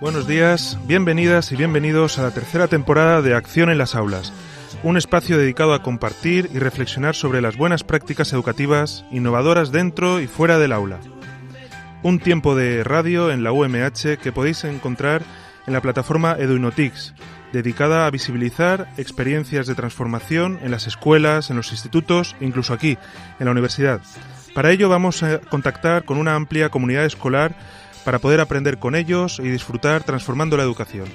Buenos días, bienvenidas y bienvenidos a la tercera temporada de Acción en las Aulas, un espacio dedicado a compartir y reflexionar sobre las buenas prácticas educativas innovadoras dentro y fuera del aula. Un tiempo de radio en la UMH que podéis encontrar en la plataforma EduInnoTICS, dedicada a visibilizar experiencias de transformación en las escuelas, en los institutos e incluso aquí, en la universidad. Para ello vamos a contactar con una amplia comunidad escolar para poder aprender con ellos y disfrutar transformando la educación.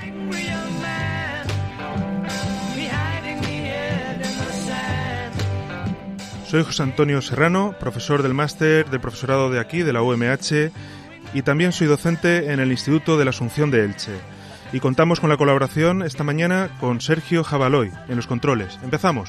Soy José Antonio Serrano, profesor del máster de profesorado de aquí, de la UMH, y también soy docente en el Instituto de la Asunción de Elche. Y contamos con la colaboración esta mañana con Sergio Jabaloy en los controles. ¡Empezamos!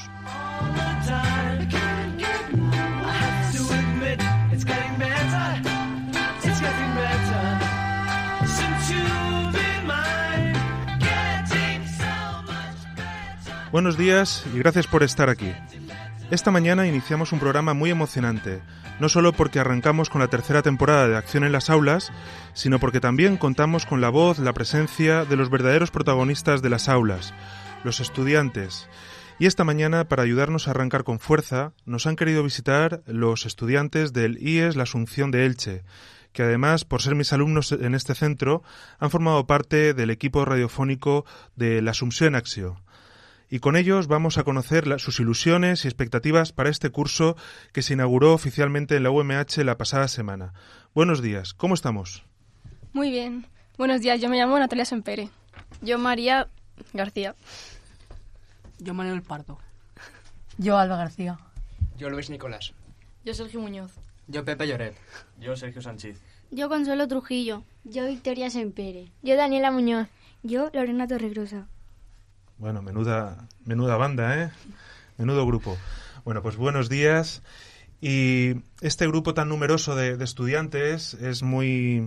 Buenos días y gracias por estar aquí. Esta mañana iniciamos un programa muy emocionante, no solo porque arrancamos con la tercera temporada de Acción en las Aulas, sino porque también contamos con la voz, la presencia de los verdaderos protagonistas de las aulas, los estudiantes. Y esta mañana, para ayudarnos a arrancar con fuerza, nos han querido visitar los estudiantes del IES La Asunción de Elche, que además, por ser mis alumnos en este centro, han formado parte del equipo radiofónico de La Asunción Acció. Y con ellos vamos a conocer sus ilusiones y expectativas para este curso que se inauguró oficialmente en la UMH la pasada semana. Buenos días, ¿cómo estamos? Muy bien. Buenos días, yo me llamo Natalia Sempere. Yo María García. Yo Manuel Pardo. Yo Alba García. Yo Luis Nicolás. Yo Sergio Muñoz. Yo Pepe Lloret. Yo Sergio Sánchez. Yo Consuelo Trujillo. Yo Victoria Sempere. Yo Daniela Muñoz. Yo Lorena Torregrosa. Bueno, menuda banda, ¿eh? Menudo grupo. Bueno, pues buenos días. Y este grupo tan numeroso de estudiantes es muy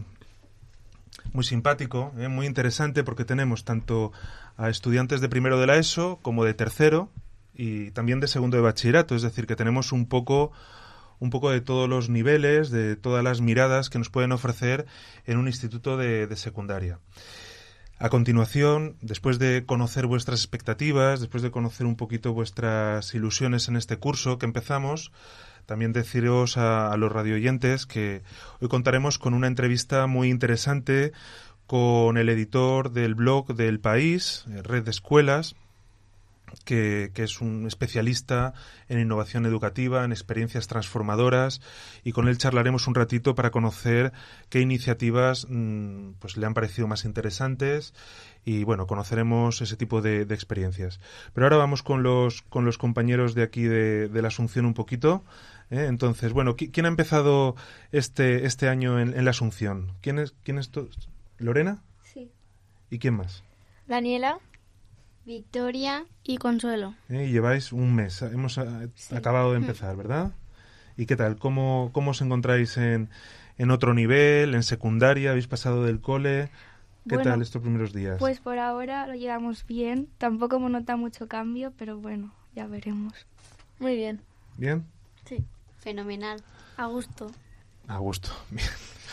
simpático, muy interesante, porque tenemos tanto a estudiantes de primero de la ESO como de tercero y también de segundo de bachillerato. Es decir, que tenemos un poco de todos los niveles, de todas las miradas que nos pueden ofrecer en un instituto de secundaria. A continuación, después de conocer vuestras expectativas, después de conocer un poquito vuestras ilusiones en este curso que empezamos, también deciros a los radioyentes que hoy contaremos con una entrevista muy interesante con el editor del blog del País, Red de Escuelas, que es un especialista en innovación educativa, en experiencias transformadoras, y con él charlaremos un ratito para conocer qué iniciativas pues le han parecido más interesantes y bueno, conoceremos ese tipo de experiencias. Pero ahora vamos con los compañeros de aquí de la Asunción un poquito. Entonces, bueno, ¿quién ha empezado este año en la Asunción? ¿Quién es ¿Lorena? Sí. ¿Y quién más? Daniela. Victoria y Consuelo. Y lleváis un mes, hemos acabado de empezar, ¿verdad? ¿Y qué tal? ¿Cómo os encontráis en otro nivel, en secundaria? ¿Habéis pasado del cole? ¿Qué tal estos primeros días? Pues por ahora lo llevamos bien, tampoco hemos notado mucho cambio, pero bueno, ya veremos. Muy bien. ¿Bien? Sí. Fenomenal. A gusto. A gusto, bien.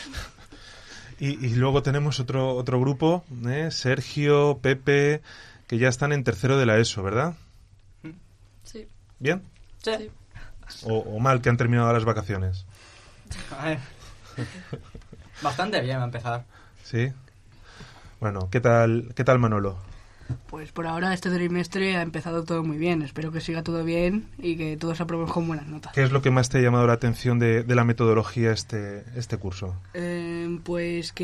Y luego tenemos otro grupo, Sergio, Pepe, que ya están en tercero de la ESO, ¿verdad? Sí. ¿Bien? Sí. O mal, que han terminado las vacaciones. Bastante bien a empezar. ¿Sí? Bueno, ¿qué tal Manolo? Pues por ahora este trimestre ha empezado todo muy bien. Espero que siga todo bien y que todos aprueben con buenas notas. ¿Qué es lo que más te ha llamado la atención de la metodología este curso? Pues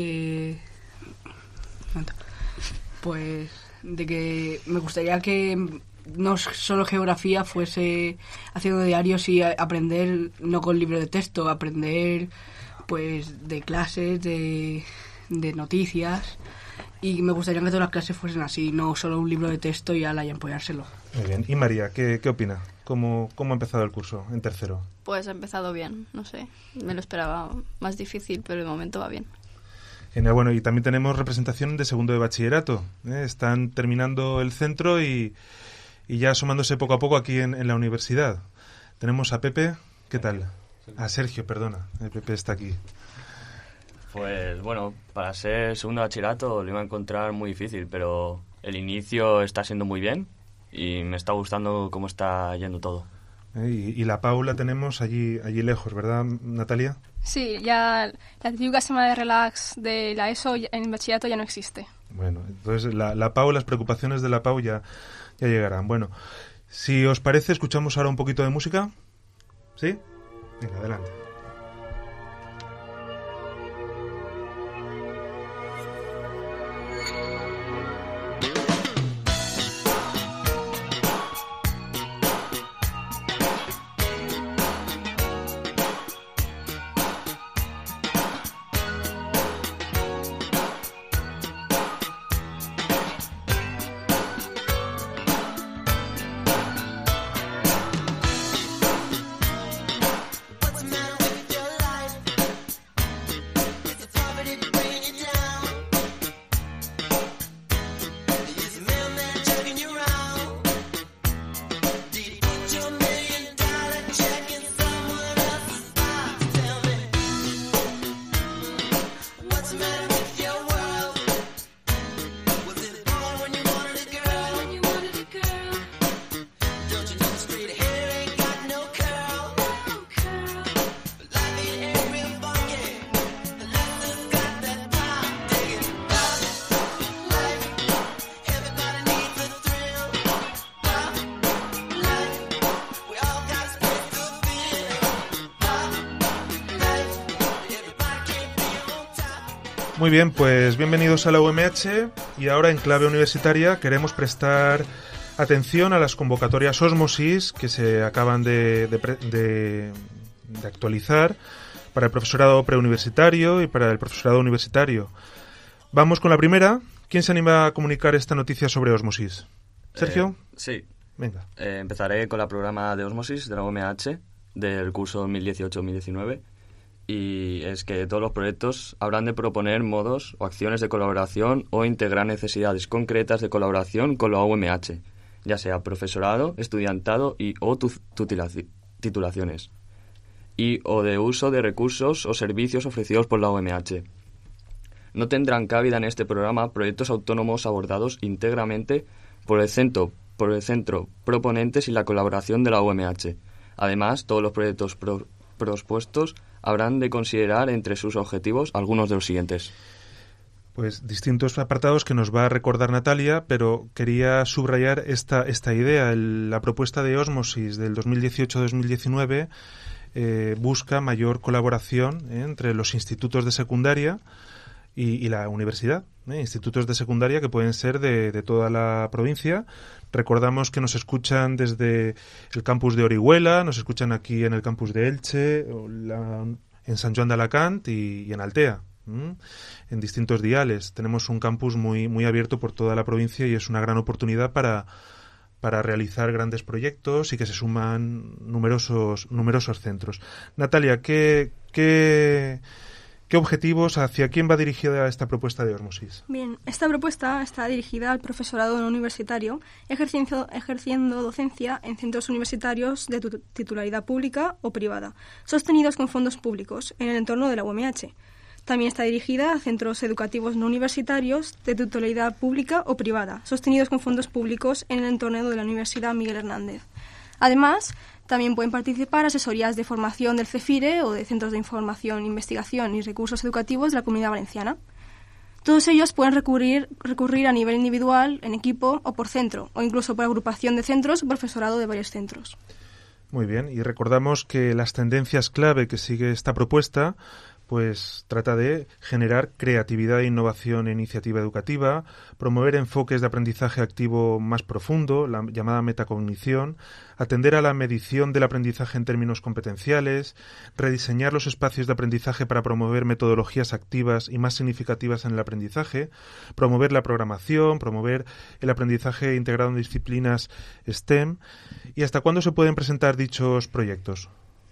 de que me gustaría que no solo geografía fuese haciendo diarios y aprender no con libro de texto, aprender pues de clases, de noticias, y me gustaría que todas las clases fuesen así, no solo un libro de texto y ala y apoyárselo. Muy bien. ¿Y María, qué opina? ¿Cómo ha empezado el curso en tercero? Pues ha empezado bien, no sé, me lo esperaba más difícil, pero de momento va bien. Genial, bueno, y también tenemos representación de segundo de bachillerato. Están terminando el centro y ya asomándose poco a poco aquí en la universidad. Tenemos a Pepe, ¿qué tal? A Sergio, perdona, Pepe está aquí. Pues bueno, para ser segundo de bachillerato lo iba a encontrar muy difícil, pero el inicio está siendo muy bien y me está gustando cómo está yendo todo. Y la Pau la tenemos allí lejos, ¿verdad, Natalia? Sí, ya la típica semana de relax de la ESO en bachillerato ya no existe. Bueno, entonces la Pau, las preocupaciones de la Pau ya llegarán. Bueno, si os parece, escuchamos ahora un poquito de música. ¿Sí? Venga, adelante. Muy bien, pues bienvenidos a la UMH y ahora en clave universitaria queremos prestar atención a las convocatorias Osmosis que se acaban de actualizar para el profesorado preuniversitario y para el profesorado universitario. Vamos con la primera. ¿Quién se anima a comunicar esta noticia sobre Osmosis? ¿Sergio? Sí. Venga. Empezaré con el programa de Osmosis de la UMH del curso 2018-2019. Y es que todos los proyectos habrán de proponer modos o acciones de colaboración o integrar necesidades concretas de colaboración con la UMH, ya sea profesorado, estudiantado y o titulaciones, y o de uso de recursos o servicios ofrecidos por la UMH. No tendrán cabida en este programa proyectos autónomos abordados íntegramente por el centro proponentes y la colaboración de la UMH. Además, todos los proyectos propuestos habrán de considerar entre sus objetivos algunos de los siguientes. Pues distintos apartados que nos va a recordar Natalia, pero quería subrayar esta idea. La propuesta de Osmosis del 2018-2019 busca mayor colaboración entre los institutos de secundaria y la universidad. Institutos de secundaria que pueden ser de toda la provincia. Recordamos que nos escuchan desde el campus de Orihuela, nos escuchan aquí en el campus de Elche, en San Joan de Alacant y en Altea, en distintos diales. Tenemos un campus muy abierto por toda la provincia y es una gran oportunidad para realizar grandes proyectos y que se suman numerosos centros. Natalia, ¿qué objetivos, hacia quién va dirigida esta propuesta de Osmosis? Bien, esta propuesta está dirigida al profesorado no universitario ejerciendo docencia en centros universitarios de titularidad pública o privada, sostenidos con fondos públicos en el entorno de la UMH. También está dirigida a centros educativos no universitarios de titularidad pública o privada, sostenidos con fondos públicos en el entorno de la Universidad Miguel Hernández. Además, también pueden participar asesorías de formación del CEFIRE o de Centros de Información, Investigación y Recursos Educativos de la Comunidad Valenciana. Todos ellos pueden recurrir a nivel individual, en equipo o por centro, o incluso por agrupación de centros o profesorado de varios centros. Muy bien, y recordamos que las tendencias clave que sigue esta propuesta pues trata de generar creatividad e innovación en iniciativa educativa, promover enfoques de aprendizaje activo más profundo, la llamada metacognición, atender a la medición del aprendizaje en términos competenciales, rediseñar los espacios de aprendizaje para promover metodologías activas y más significativas en el aprendizaje, promover la programación, promover el aprendizaje integrado en disciplinas STEM. ¿Y hasta cuándo se pueden presentar dichos proyectos?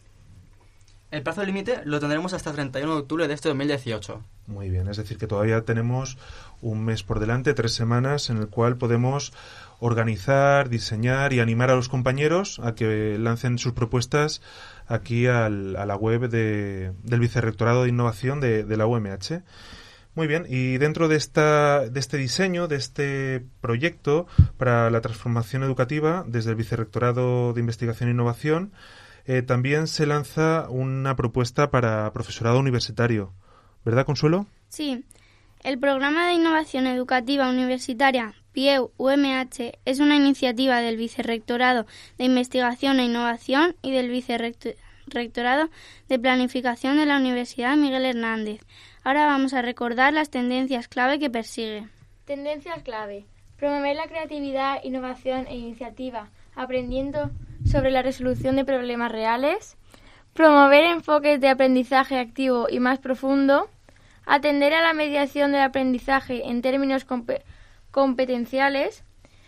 El plazo límite lo tendremos hasta el 31 de octubre de este 2018. Muy bien, es decir que todavía tenemos un mes por delante, 3 semanas, en el cual podemos organizar, diseñar y animar a los compañeros a que lancen sus propuestas aquí a la web del Vicerrectorado de Innovación de la UMH. Muy bien, y dentro de este diseño, de este proyecto para la transformación educativa, desde el Vicerrectorado de Investigación e Innovación, también se lanza una propuesta para profesorado universitario. ¿Verdad, Consuelo? Sí. El Programa de Innovación Educativa Universitaria PIEU-UMH es una iniciativa del Vicerrectorado de Investigación e Innovación y del Vicerrectorado de Planificación de la Universidad Miguel Hernández. Ahora vamos a recordar las tendencias clave que persigue. Tendencias clave. Promover la creatividad, innovación e iniciativa, aprendiendo sobre la resolución de problemas reales. Promover enfoques de aprendizaje activo y más profundo. Atender a la mediación del aprendizaje en términos competenciales.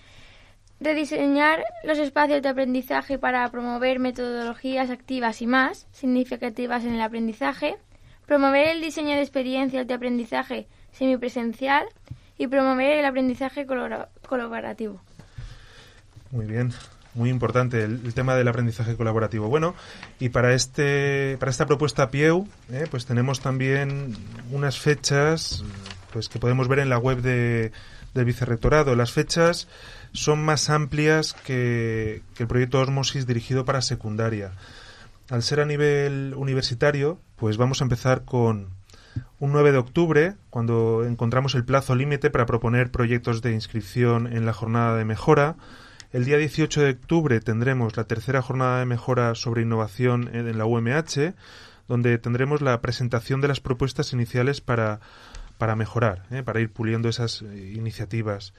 Rediseñar los espacios de aprendizaje para promover metodologías activas y más significativas en el aprendizaje. Promover el diseño de experiencias de aprendizaje semipresencial y promover el aprendizaje colaborativo. Muy bien, muy importante el tema del aprendizaje colaborativo. Bueno, y para esta propuesta PIEU, pues tenemos también unas fechas pues que podemos ver en la web del Vicerrectorado. Las fechas son más amplias que el proyecto Osmosis dirigido para secundaria. Al ser a nivel universitario, pues vamos a empezar con un 9 de octubre, cuando encontramos el plazo límite para proponer proyectos de inscripción en la jornada de mejora. El día 18 de octubre tendremos la tercera jornada de mejora sobre innovación en la UMH, donde tendremos la presentación de las propuestas iniciales para mejorar, para ir puliendo esas iniciativas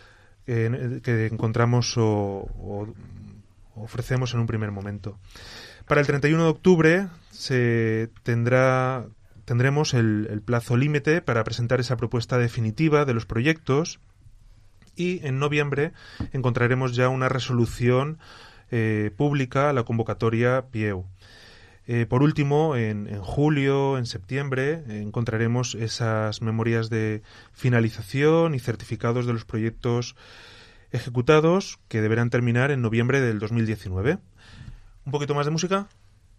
que encontramos o ofrecemos en un primer momento. Para el 31 de octubre tendremos el plazo límite para presentar esa propuesta definitiva de los proyectos y en noviembre encontraremos ya una resolución pública a la convocatoria PIEU. Por último, en julio, en septiembre, encontraremos esas memorias de finalización y certificados de los proyectos ejecutados que deberán terminar en noviembre del 2019. ¿Un poquito más de música?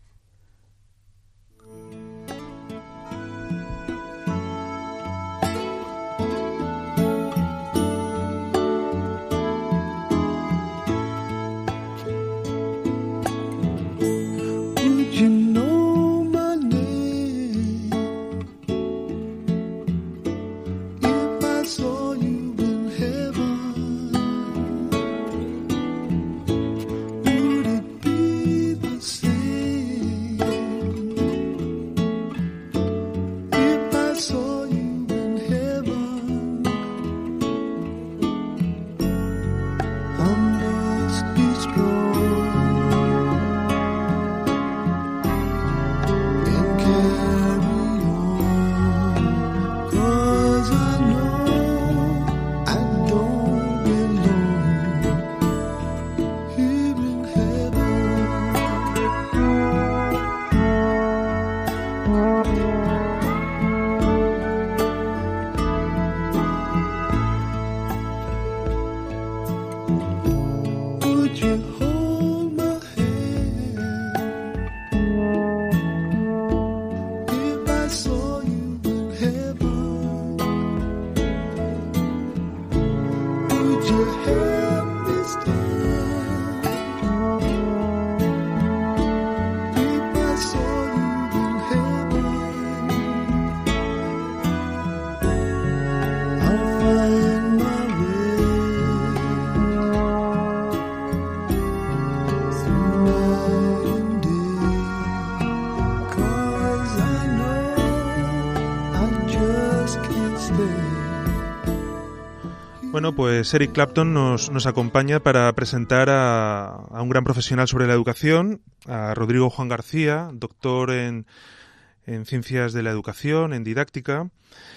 Bueno, pues Eric Clapton nos acompaña para presentar a un gran profesional sobre la educación, a Rodrigo Juan García, doctor en Ciencias de la Educación, en Didáctica,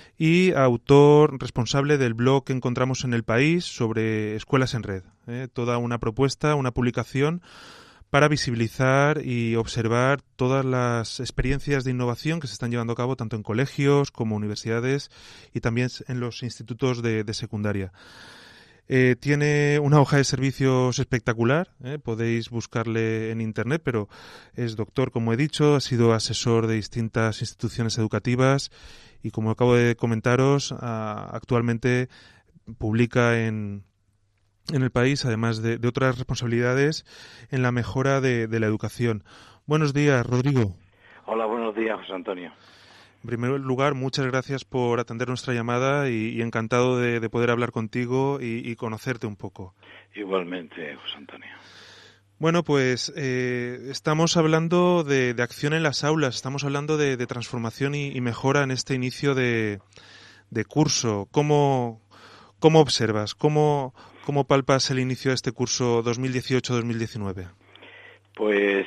y autor responsable del blog que encontramos en El País sobre Escuelas en Red. Toda una propuesta, una publicación para visibilizar y observar todas las experiencias de innovación que se están llevando a cabo tanto en colegios como universidades y también en los institutos de secundaria. Tiene una hoja de servicios espectacular, podéis buscarle en Internet, pero es doctor, como he dicho, ha sido asesor de distintas instituciones educativas y, como acabo de comentaros, actualmente publica en el país, además de otras responsabilidades, en la mejora de la educación. Buenos días, Rodrigo. Hola, buenos días, José Antonio. En primer lugar, muchas gracias por atender nuestra llamada y encantado de poder hablar contigo y conocerte un poco. Igualmente, José Antonio. Bueno, pues estamos hablando de acción en las aulas, estamos hablando de transformación y mejora en este inicio de curso. ¿Cómo observas? ¿Cómo palpas el inicio de este curso 2018-2019? Pues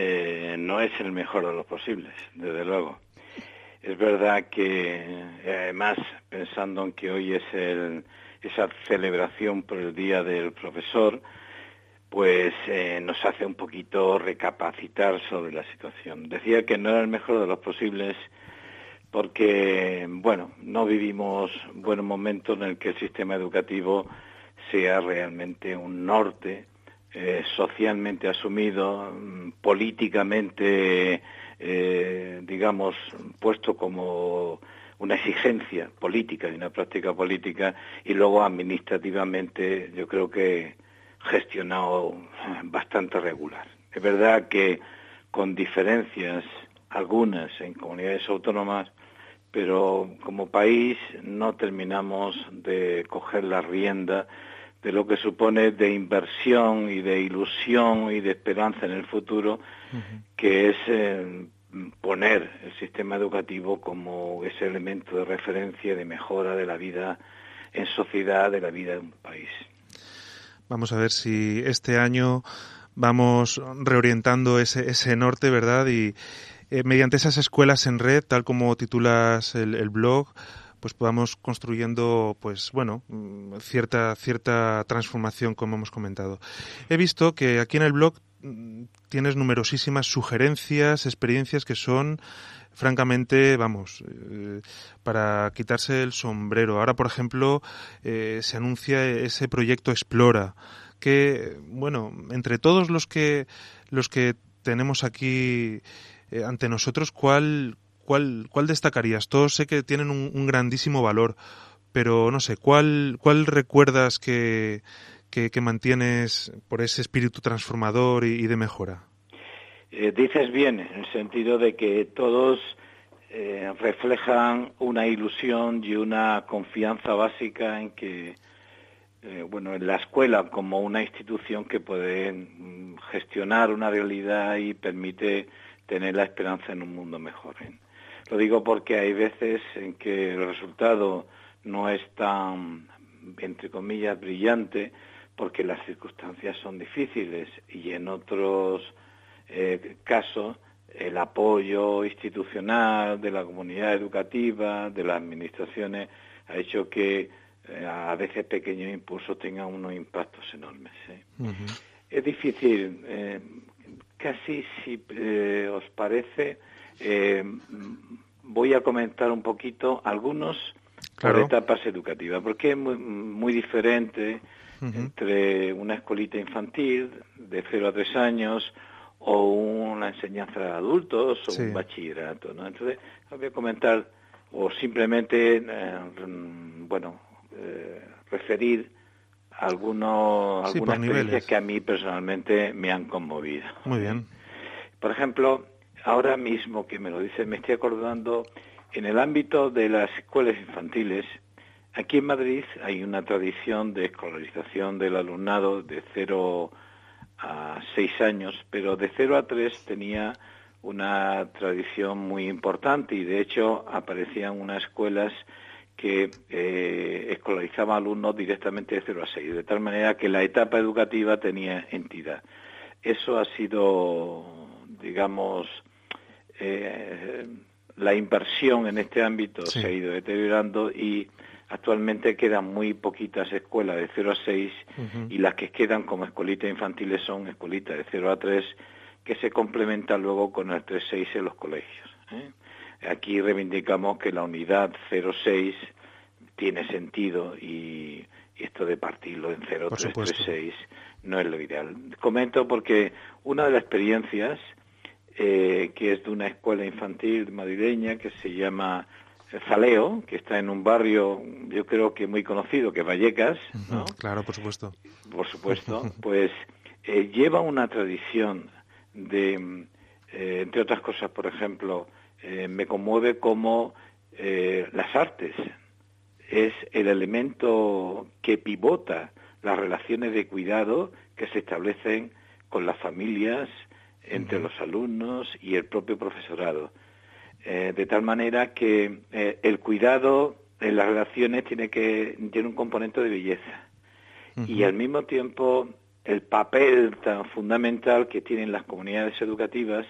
no es el mejor de los posibles, desde luego. Es verdad que, además, pensando en que hoy es esa celebración por el Día del Profesor, pues nos hace un poquito recapacitar sobre la situación. Decía que no era el mejor de los posibles porque, bueno, no vivimos buenos momentos en el que el sistema educativo sea realmente un norte socialmente asumido, políticamente digamos, puesto como una exigencia política y una práctica política, y luego administrativamente yo creo que gestionado bastante regular. Es verdad que con diferencias algunas en comunidades autónomas, pero como país no terminamos de coger la rienda de lo que supone de inversión y de ilusión y de esperanza en el futuro, que es poner el sistema educativo como ese elemento de referencia, de mejora de la vida en sociedad, de la vida de un país. Vamos a ver si este año vamos reorientando ese norte, ¿verdad? Y mediante esas escuelas en red, tal como titulas el blog, pues podamos construyendo, pues bueno, cierta transformación, como hemos comentado. He visto que aquí en el blog tienes numerosísimas sugerencias, experiencias que son, francamente, para quitarse el sombrero. Ahora, por ejemplo, se anuncia ese proyecto Explora, que, bueno, entre todos los que tenemos aquí ante nosotros, ¿cuál destacarías? Todos sé que tienen un grandísimo valor, pero no sé, ¿cuál recuerdas que mantienes por ese espíritu transformador y de mejora? Dices bien, en el sentido de que todos reflejan una ilusión y una confianza básica en que, en la escuela como una institución que puede gestionar una realidad y permite tener la esperanza en un mundo mejor. Lo digo porque hay veces en que el resultado no es tan, entre comillas, brillante, porque las circunstancias son difíciles, y en otros casos el apoyo institucional de la comunidad educativa, de las administraciones, ha hecho que a veces pequeños impulsos tengan unos impactos enormes. Es difícil, casi si os parece, voy a comentar un poquito algunos por etapas educativas, porque es muy diferente entre una escuelita infantil de 0 a 3 años o una enseñanza de adultos o un bachillerato, ¿no? Entonces, voy a comentar o simplemente, referir algunas experiencias que a mí personalmente me han conmovido. Muy bien. Por ejemplo, ahora mismo que me lo dices, me estoy acordando, en el ámbito de las escuelas infantiles, aquí en Madrid hay una tradición de escolarización del alumnado de 0 a 6 años, pero de 0 a 3 tenía una tradición muy importante, y de hecho aparecían unas escuelas que escolarizaban alumnos directamente de 0 a 6, de tal manera que la etapa educativa tenía entidad. Eso ha sido, digamos, la inversión en este ámbito se ha ido deteriorando, y actualmente quedan muy poquitas escuelas de 0 a 6, y las que quedan como escuelitas infantiles son escuelitas de 0 a 3, que se complementan luego con el 3-6 en los colegios. Aquí reivindicamos que la unidad 0-6 tiene sentido y y esto de partirlo en 0, Por 3, supuesto. 3, 6 no es lo ideal. Comento porque una de las experiencias que es de una escuela infantil madrileña que se llama Zaleo, que está en un barrio, yo creo que muy conocido, que es Vallecas, ¿no? Claro, por supuesto. Por supuesto, pues lleva una tradición de, entre otras cosas, por ejemplo, me conmueve como las artes es el elemento que pivota las relaciones de cuidado que se establecen con las familias, entre los alumnos y el propio profesorado. De tal manera que el cuidado en las relaciones tiene un componente de belleza. Y al mismo tiempo el papel tan fundamental que tienen las comunidades educativas,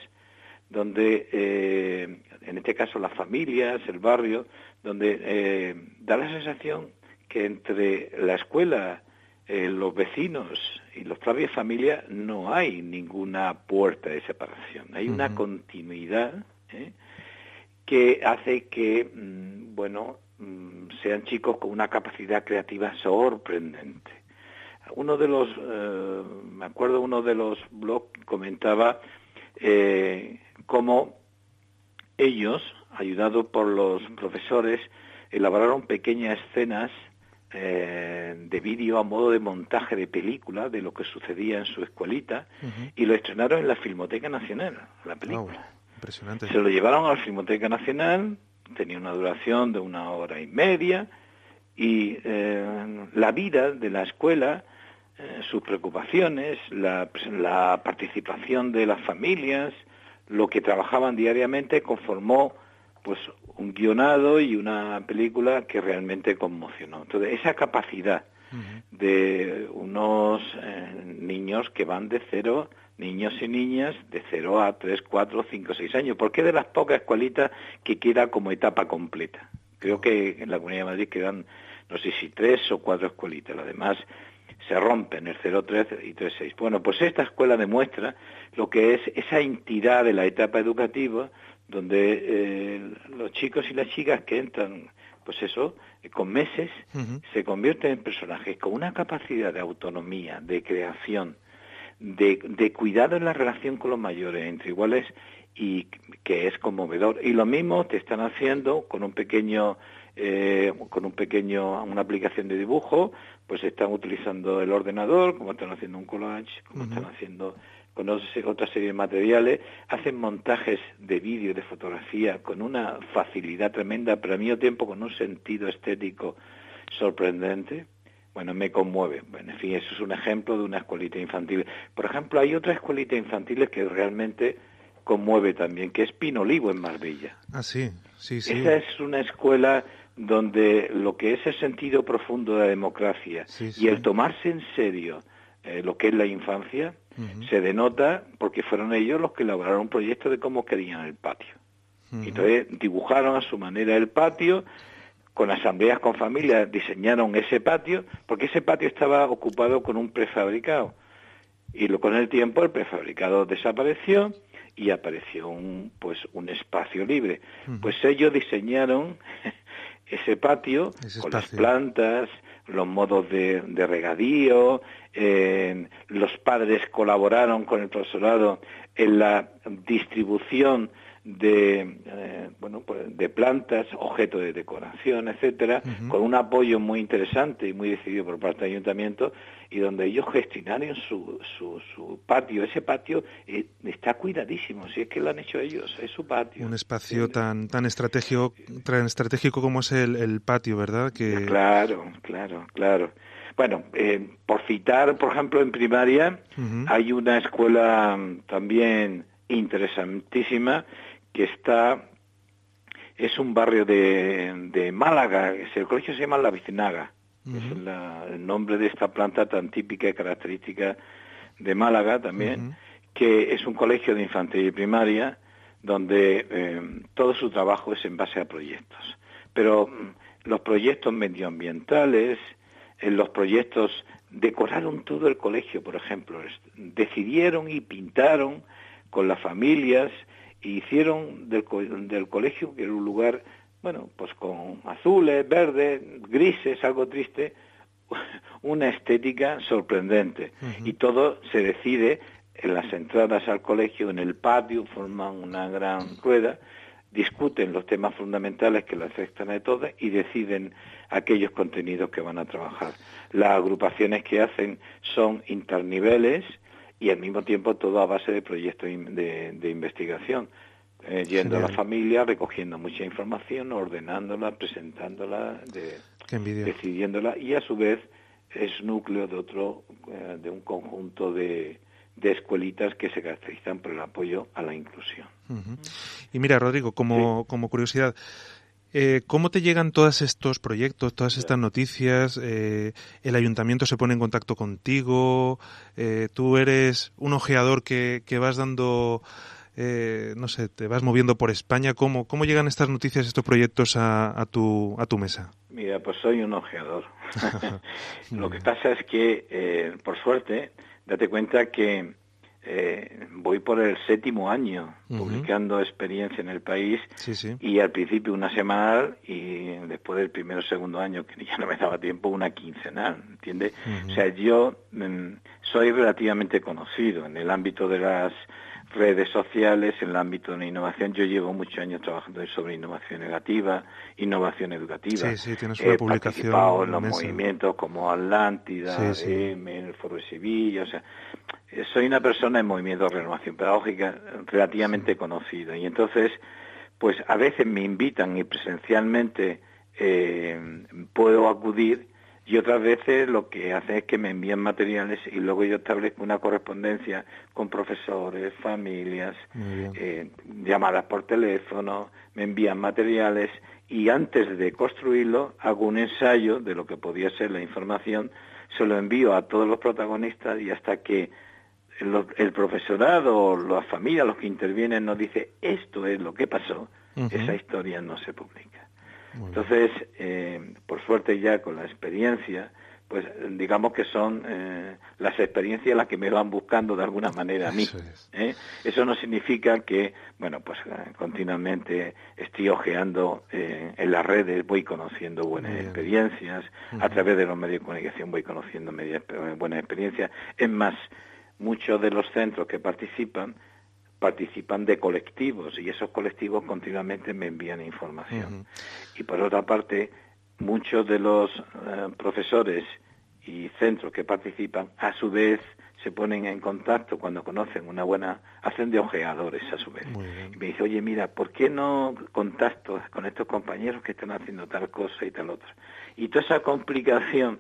donde en este caso las familias, el barrio, donde da la sensación que entre la escuela, los vecinos y las propias familias no hay ninguna puerta de separación, hay una continuidad que hace que, sean chicos con una capacidad creativa sorprendente. Uno de los, me acuerdo, uno de los blogs comentaba cómo ellos, ayudados por los profesores, elaboraron pequeñas escenas de vídeo a modo de montaje de película de lo que sucedía en su escuelita y lo estrenaron en la Filmoteca Nacional, la película. Impresionante. Se lo llevaron a la Filmoteca Nacional, tenía una duración de 1 hora y media y la vida de la escuela, sus preocupaciones, la participación de las familias, lo que trabajaban diariamente conformó pues un guionado y una película que realmente conmocionó. Entonces, esa capacidad de unos niños que van de 0, niños y niñas de 0 a 3, 4, 5, 6 años, porque es de las pocas escuelitas que queda como etapa completa. Creo que en la Comunidad de Madrid quedan, no sé si 3 o 4 escuelitas, las demás se rompen, el 0, 3 y 3, 6. Bueno, pues esta escuela demuestra lo que es esa entidad de la etapa educativa, donde los chicos y las chicas que entran, pues eso, con meses, se convierten en personajes con una capacidad de autonomía, de creación, de cuidado en la relación con los mayores, entre iguales, y que es conmovedor. Y lo mismo te están haciendo con una aplicación de dibujo, pues están utilizando el ordenador, como están haciendo un collage, como están haciendo con otra serie de materiales, hacen montajes de vídeo, de fotografía, con una facilidad tremenda, pero al mismo tiempo con un sentido estético sorprendente. Bueno, me conmueve. Bueno, en fin, eso es un ejemplo de una escuelita infantil. Por ejemplo, hay otra escuelita infantil que realmente conmueve también, que es Pino Olivo en Marbella. Ah, sí, sí, sí. Esa es una escuela donde lo que es el sentido profundo de la democracia y el tomarse en serio lo que es la infancia, se denota porque fueron ellos los que elaboraron un proyecto de cómo querían el patio. Entonces dibujaron a su manera el patio, con asambleas con familias diseñaron ese patio, porque ese patio estaba ocupado con un prefabricado. Y con el tiempo el prefabricado desapareció y apareció un espacio libre. Pues ellos diseñaron ese patio con las plantas, los modos de regadío, los padres colaboraron con el profesorado en la distribución de plantas, objetos de decoración, etcétera, con un apoyo muy interesante y muy decidido por parte del ayuntamiento, y donde ellos gestionaron su patio. Ese patio está cuidadísimo, si es que lo han hecho ellos, es su patio. Un espacio tan estratégico como es el patio, ¿verdad? Claro. Bueno, por citar, por ejemplo, en primaria hay una escuela también interesantísima que es un barrio de Málaga, el colegio se llama La Vicinaga, es el nombre de esta planta tan típica y característica de Málaga también, que es un colegio de infantil y primaria donde todo su trabajo es en base a proyectos. Pero los proyectos medioambientales, los proyectos decoraron todo el colegio, por ejemplo, decidieron y pintaron con las familias y hicieron del colegio, que era un lugar, con azules, verdes, grises, algo triste, una estética sorprendente. Y todo se decide en las entradas al colegio, en el patio, forman una gran rueda, discuten los temas fundamentales que lo afectan a todos y deciden aquellos contenidos que van a trabajar. Las agrupaciones que hacen son interniveles y al mismo tiempo todo a base de proyectos de investigación, yendo a la familia, recogiendo mucha información, ordenándola, presentándola, decidiéndola, y a su vez es núcleo de un conjunto de escuelitas que se caracterizan por el apoyo a la inclusión. Y mira, Rodrigo, como curiosidad, ¿cómo te llegan todos estos proyectos, todas estas noticias? ¿El ayuntamiento se pone en contacto contigo? ¿Tú eres un ojeador que vas dando, no sé, te vas moviendo por España? ¿Cómo llegan estas noticias, estos proyectos a tu mesa? Mira, pues soy un ojeador. Lo que pasa es que, por suerte, date cuenta que voy por el 7º año publicando experiencia en el país, y al principio una semanal y después del primero o segundo año, que ya no me daba tiempo, una quincenal, ¿entiendes? O sea, yo soy relativamente conocido en el ámbito de las redes sociales, en el ámbito de la innovación. Yo llevo muchos años trabajando sobre innovación negativa, innovación educativa. Sí, tienes una publicación. He participado en los movimientos como Atlántida, el Foro de Sevilla, o sea, soy una persona en movimiento de renovación pedagógica relativamente conocida, y entonces, pues a veces me invitan y presencialmente puedo acudir, y otras veces lo que hacen es que me envían materiales y luego yo establezco una correspondencia con profesores, familias, llamadas por teléfono, me envían materiales, y antes de construirlo hago un ensayo de lo que podía ser la información, se lo envío a todos los protagonistas, y hasta que el profesorado, las familias, los que intervienen nos dice esto es lo que pasó, esa historia no se publica. Entonces, por suerte ya con la experiencia, pues digamos que son las experiencias las que me van buscando de alguna manera a mí. Eso no significa que, bueno, pues continuamente estoy ojeando en las redes, voy conociendo buenas experiencias, a través de los medios de comunicación voy conociendo buenas experiencias. Es más, muchos de los centros que participan de colectivos, y esos colectivos continuamente me envían información. Y por otra parte, muchos de los profesores y centros que participan, a su vez, se ponen en contacto cuando conocen una buena, hacen de ojeadores a su vez. Y me dice, oye, mira, ¿por qué no contacto con estos compañeros que están haciendo tal cosa y tal otra? Y toda esa complejización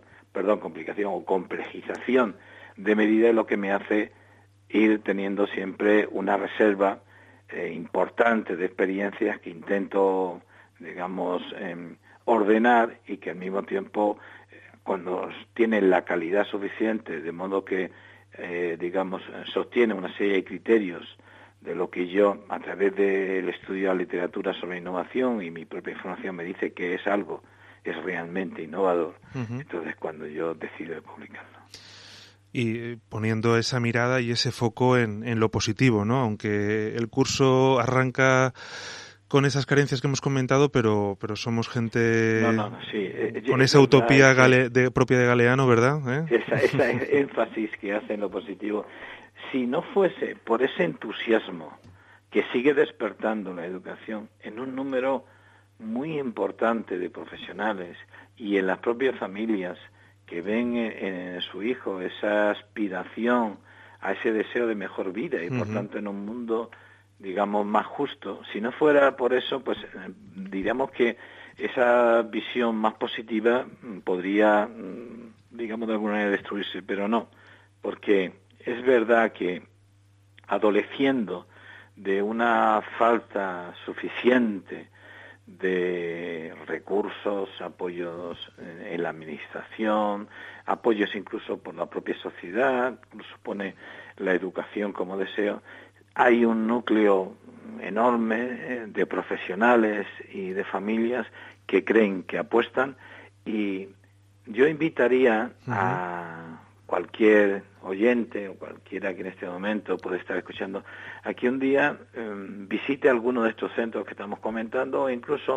de medida es lo que me hace ir teniendo siempre una reserva importante de experiencias que intento, digamos, ordenar, y que al mismo tiempo, cuando tienen la calidad suficiente, de modo que, digamos, sostiene una serie de criterios de lo que yo, a través del estudio de la literatura sobre innovación y mi propia información, me dice que es algo, es realmente innovador, entonces cuando yo decido publicarlo. Y poniendo esa mirada y ese foco en lo positivo, ¿no? Aunque el curso arranca con esas carencias que hemos comentado, pero somos gente con esa utopía propia de Galeano, ¿verdad? Esa énfasis que hace en lo positivo. Si no fuese por ese entusiasmo que sigue despertando la educación en un número muy importante de profesionales y en las propias familias, que ven en su hijo esa aspiración a ese deseo de mejor vida y por tanto en un mundo, digamos, más justo. Si no fuera por eso, pues diríamos que esa visión más positiva podría, digamos, de alguna manera destruirse, pero no, porque es verdad que adoleciendo de una falta suficiente de recursos, apoyos en la administración, apoyos incluso por la propia sociedad, incluso pone la educación como deseo, hay un núcleo enorme de profesionales y de familias que creen, que apuestan, y yo invitaría a cualquier oyente o cualquiera que en este momento puede estar escuchando, a que un día visite alguno de estos centros que estamos comentando, o incluso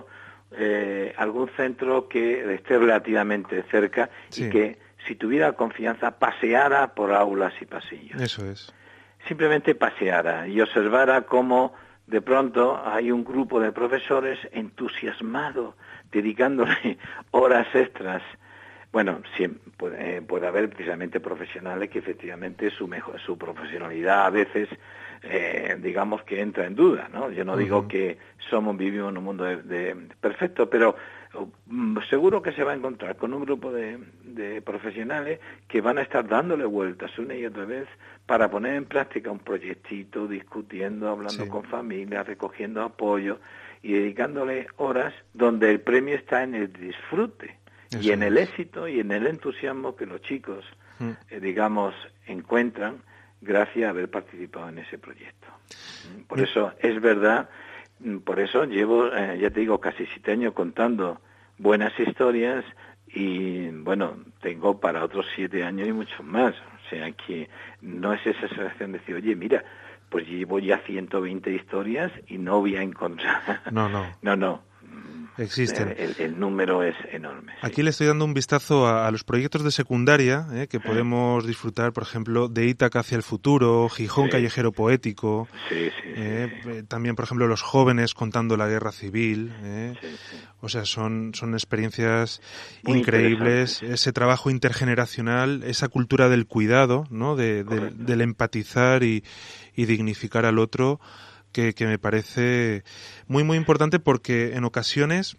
algún centro que esté relativamente cerca y que, si tuviera confianza, paseara por aulas y pasillos. Eso es. Simplemente paseara y observara cómo de pronto hay un grupo de profesores entusiasmado, dedicándole horas extras. Bueno, puede haber precisamente profesionales que efectivamente su profesionalidad a veces, digamos que entra en duda, ¿no? Yo no digo que vivimos en un mundo perfecto, pero seguro que se va a encontrar con un grupo de profesionales que van a estar dándole vueltas una y otra vez para poner en práctica un proyectito, discutiendo, hablando con familias, recogiendo apoyo y dedicándole horas donde el premio está en el disfrute. Eso y en el éxito y en el entusiasmo que los chicos, digamos, encuentran gracias a haber participado en ese proyecto. Por eso es verdad, por eso llevo, ya te digo, casi 7 años contando buenas historias y, bueno, tengo para otros 7 años y muchos más. O sea que no es esa sensación de decir, oye, mira, pues llevo ya 120 historias y no voy a encontrar. No. Existen. El número es enorme. Aquí le estoy dando un vistazo a los proyectos de secundaria que podemos disfrutar, por ejemplo, de Ítaca hacia el futuro, Gijón callejero poético. También, por ejemplo, los jóvenes contando la guerra civil. O sea, son experiencias muy increíbles. Ese trabajo intergeneracional, esa cultura del cuidado, ¿no? Del empatizar y dignificar al otro. Que me parece muy, muy importante porque en ocasiones,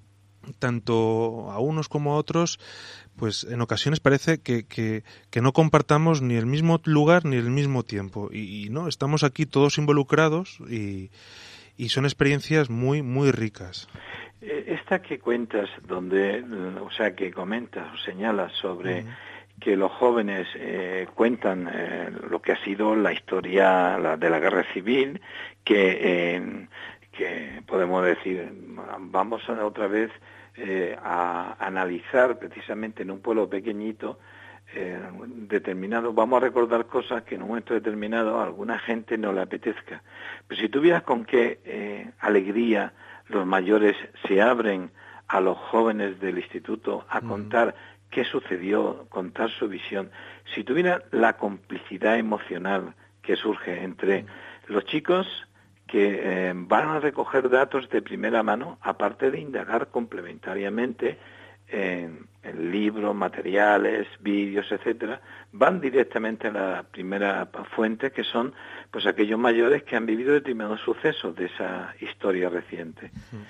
tanto a unos como a otros, pues en ocasiones parece que no compartamos ni el mismo lugar ni el mismo tiempo. Y no, estamos aquí todos involucrados y son experiencias muy, muy ricas. Esta que cuentas, que comentas o señalas sobre... que los jóvenes cuentan lo que ha sido la historia de la guerra civil, que podemos decir, vamos otra vez a analizar precisamente en un pueblo pequeñito determinado, vamos a recordar cosas que en un momento determinado a alguna gente no le apetezca. Pero si tuvieras con qué alegría los mayores se abren a los jóvenes del instituto a contar qué sucedió, contar su visión, si tuviera la complicidad emocional que surge entre los chicos que van a recoger datos de primera mano, aparte de indagar complementariamente en libros, materiales, vídeos, etcétera, van directamente a la primera fuente, que son pues aquellos mayores que han vivido determinados sucesos de esa historia reciente.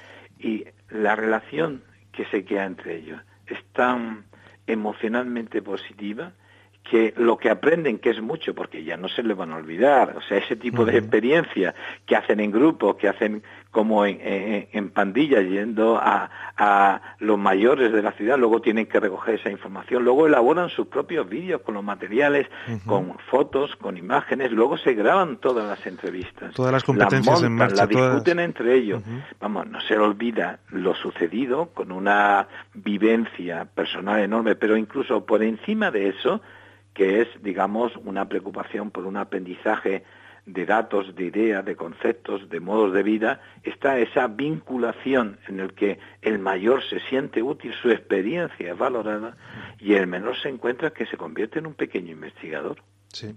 Y la relación que se queda entre ellos es tan emocionalmente positiva que lo que aprenden, que es mucho, porque ya no se les van a olvidar, o sea, ese tipo de experiencia que hacen en grupo, que hacen como en pandillas, yendo a los mayores de la ciudad, luego tienen que recoger esa información, luego elaboran sus propios vídeos con los materiales, con fotos, con imágenes, luego se graban todas las entrevistas, todas las competencias las montan, en marcha, las discuten entre ellos. Vamos, no se olvida lo sucedido, con una vivencia personal enorme, pero incluso por encima de eso, que es, digamos, una preocupación por un aprendizaje de datos, de ideas, de conceptos, de modos de vida, está esa vinculación en el que el mayor se siente útil, su experiencia es valorada, y el menor se encuentra que se convierte en un pequeño investigador. Sí.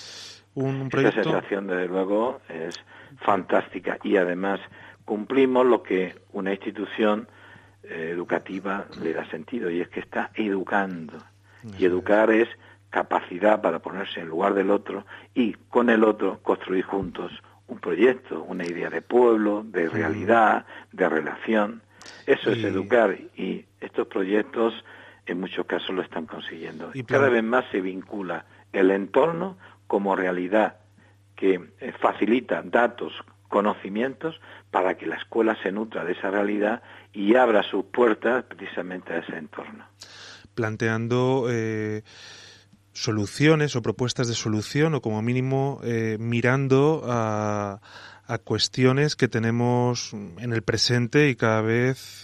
Un proyecto... Esa sensación, desde luego, es fantástica, y además cumplimos lo que una institución educativa le da sentido, y es que está educando. Y educar es capacidad para ponerse en lugar del otro y con el otro construir juntos un proyecto, una idea de pueblo, de realidad, de relación. Eso es educar, y estos proyectos en muchos casos lo están consiguiendo. Y cada vez más se vincula el entorno como realidad que facilita datos, conocimientos, para que la escuela se nutra de esa realidad y abra sus puertas precisamente a ese entorno. Planteando soluciones o propuestas de solución, o como mínimo mirando a cuestiones que tenemos en el presente y cada vez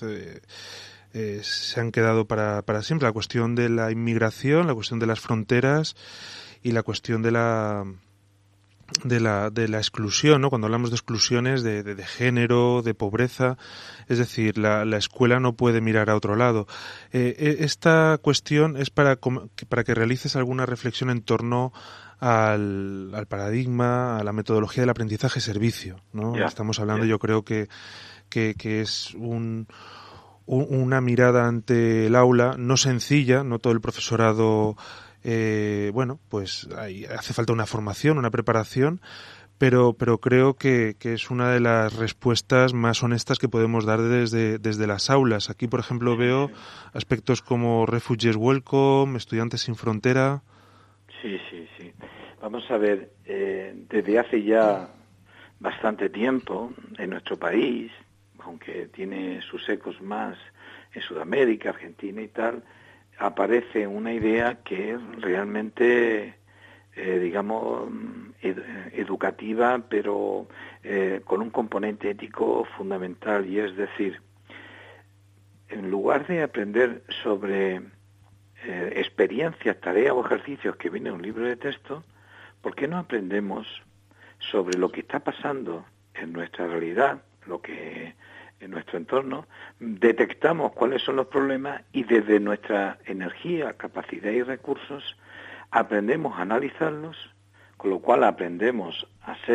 se han quedado para siempre. La cuestión de la inmigración, la cuestión de las fronteras y la cuestión de la la exclusión, ¿no? Cuando hablamos de exclusiones de género, de pobreza, es decir, la escuela no puede mirar a otro lado. Esta cuestión es para que realices alguna reflexión en torno al paradigma, a la metodología del aprendizaje-servicio, ¿no? Estamos hablando, yo creo que es una mirada ante el aula no sencilla, no todo el profesorado, pues hace falta una formación, una preparación, pero creo que es una de las respuestas más honestas que podemos dar desde las aulas. Aquí, por ejemplo, veo aspectos como Refugees Welcome, Estudiantes sin Frontera. Sí. Vamos a ver, desde hace ya bastante tiempo en nuestro país, aunque tiene sus ecos más en Sudamérica, Argentina y tal, aparece una idea que es realmente, educativa, pero con un componente ético fundamental, y es decir, en lugar de aprender sobre experiencias, tareas o ejercicios que viene en un libro de texto, ¿por qué no aprendemos sobre lo que está pasando en nuestra realidad, lo que en nuestro entorno, detectamos cuáles son los problemas y desde nuestra energía, capacidad y recursos aprendemos a analizarlos, con lo cual aprendemos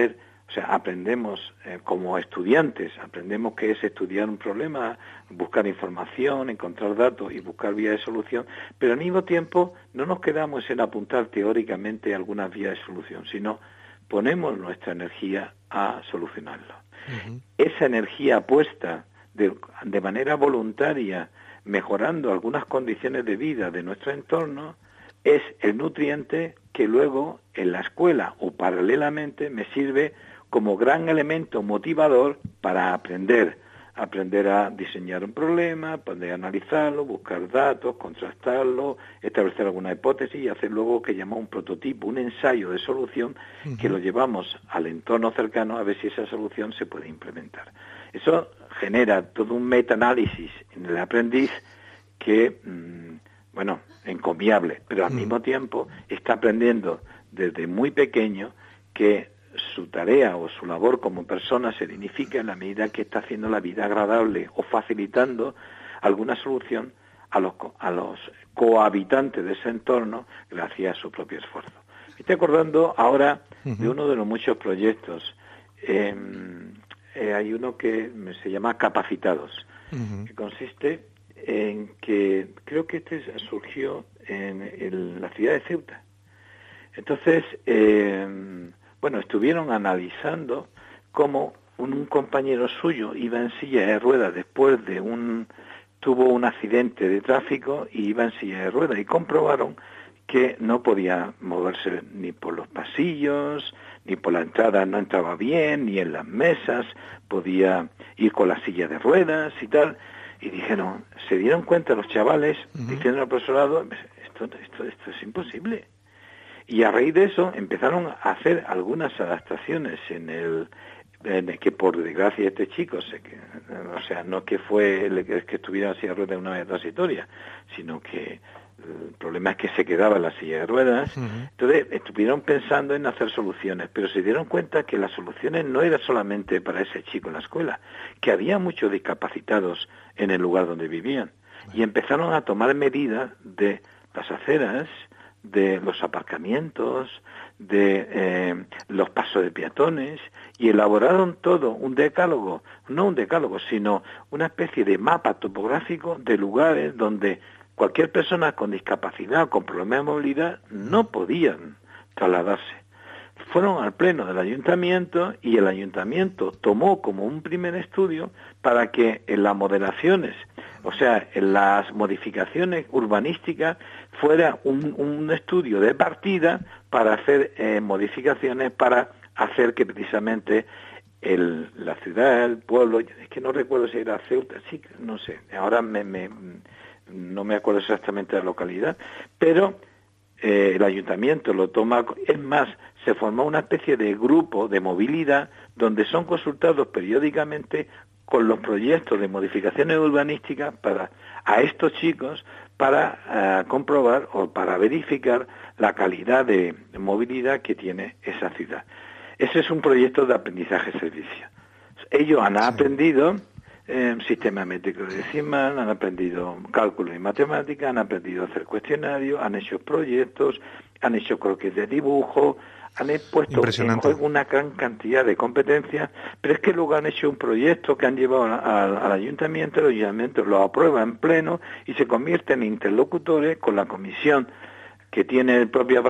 como estudiantes, aprendemos qué es estudiar un problema, buscar información, encontrar datos y buscar vías de solución, pero al mismo tiempo no nos quedamos en apuntar teóricamente algunas vías de solución, sino ponemos nuestra energía a solucionarlo. Uh-huh. Esa energía puesta de manera voluntaria, mejorando algunas condiciones de vida de nuestro entorno, es el nutriente que luego en la escuela o paralelamente me sirve como gran elemento motivador para aprender a diseñar un problema, aprender a analizarlo, buscar datos, contrastarlo, establecer alguna hipótesis y hacer luego que llamamos un prototipo, un ensayo de solución que lo llevamos al entorno cercano a ver si esa solución se puede implementar. Eso genera todo un metaanálisis en el aprendiz que, encomiable, pero al mismo tiempo está aprendiendo desde muy pequeño que su tarea o su labor como persona se dignifica en la medida que está haciendo la vida agradable o facilitando alguna solución a los cohabitantes de ese entorno gracias a su propio esfuerzo. Me estoy acordando ahora de uno de los muchos proyectos. Hay uno que se llama Capacitados, que consiste en que creo que surgió en la ciudad de Ceuta. Entonces, estuvieron analizando cómo un compañero suyo iba en silla de ruedas después de tuvo un accidente de tráfico y iba en silla de ruedas y comprobaron que no podía moverse ni por los pasillos, ni por la entrada, no entraba bien, ni en las mesas, podía ir con la silla de ruedas y tal. Y dijeron, se dieron cuenta los chavales, diciendo al profesorado, esto es imposible. Y a raíz de eso empezaron a hacer algunas adaptaciones en que por desgracia este chico, no que fue el que estuviera en silla de ruedas de una manera transitoria, sino que el problema es que se quedaba en la silla de ruedas. Entonces estuvieron pensando en hacer soluciones, pero se dieron cuenta que las soluciones no eran solamente para ese chico en la escuela, que había muchos discapacitados en el lugar donde vivían. Y empezaron a tomar medidas de las aceras, de los aparcamientos, de los pasos de peatones, y elaboraron todo un decálogo, no un decálogo, sino una especie de mapa topográfico de lugares donde cualquier persona con discapacidad o con problemas de movilidad no podían trasladarse. Fueron al pleno del ayuntamiento y el ayuntamiento tomó como un primer estudio para que en las modelaciones, o sea, en las modificaciones urbanísticas, fuera un estudio de partida para hacer modificaciones para hacer que precisamente la ciudad, el pueblo, es que no recuerdo si era Ceuta, sí, no sé, ahora no me acuerdo exactamente de la localidad, pero el ayuntamiento lo toma, es más, se formó una especie de grupo de movilidad donde son consultados periódicamente con los proyectos de modificaciones urbanísticas a estos chicos para comprobar o para verificar la calidad de movilidad que tiene esa ciudad. Ese es un proyecto de aprendizaje-servicio. Ellos han aprendido sistema métrico decimal, han aprendido cálculo y matemática, han aprendido a hacer cuestionarios, han hecho proyectos, han hecho croquis de dibujo, han puesto en juego una gran cantidad de competencias, pero es que luego han hecho un proyecto que han llevado al ayuntamiento, el ayuntamiento lo aprueba en pleno y se convierten en interlocutores con la comisión que tiene el propio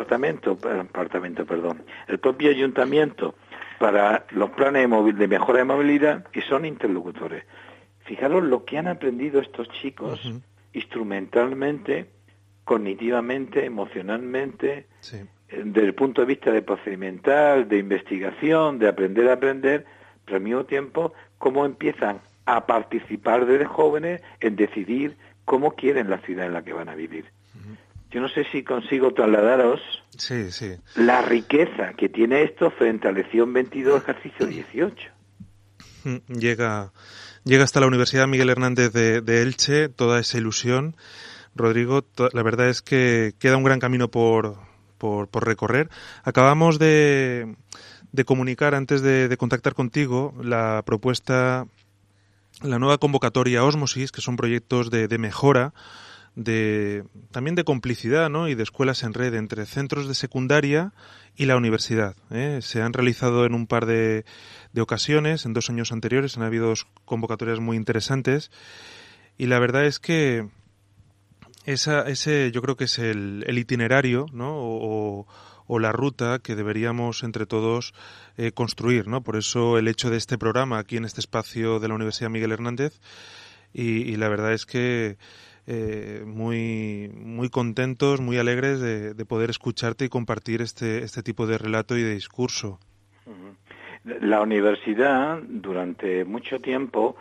el propio ayuntamiento para los planes de mejora de movilidad, y son interlocutores. Fijaros lo que han aprendido estos chicos instrumentalmente, cognitivamente, emocionalmente, desde el punto de vista de procedimental, de investigación, de aprender a aprender, pero al mismo tiempo cómo empiezan a participar desde jóvenes en decidir cómo quieren la ciudad en la que van a vivir. Yo no sé si consigo trasladaros la riqueza que tiene esto frente a lección 22, ejercicio 18. Llega hasta la Universidad Miguel Hernández de Elche toda esa ilusión. Rodrigo, la verdad es que queda un gran camino por recorrer. Acabamos de comunicar antes de contactar contigo la propuesta, la nueva convocatoria Ósmosis, que son proyectos de mejora, también de complicidad, ¿no?, y de escuelas en red entre centros de secundaria y la universidad. Se han realizado en un par de ocasiones, en 2 años anteriores, han habido 2 convocatorias muy interesantes, y la verdad es que ese yo creo que es el itinerario, ¿no?, o la ruta que deberíamos entre todos construir, ¿no? Por eso el hecho de este programa aquí en este espacio de la Universidad Miguel Hernández, y la verdad es que muy contentos, muy alegres de poder escucharte y compartir este tipo de relato y de discurso. La universidad durante mucho tiempo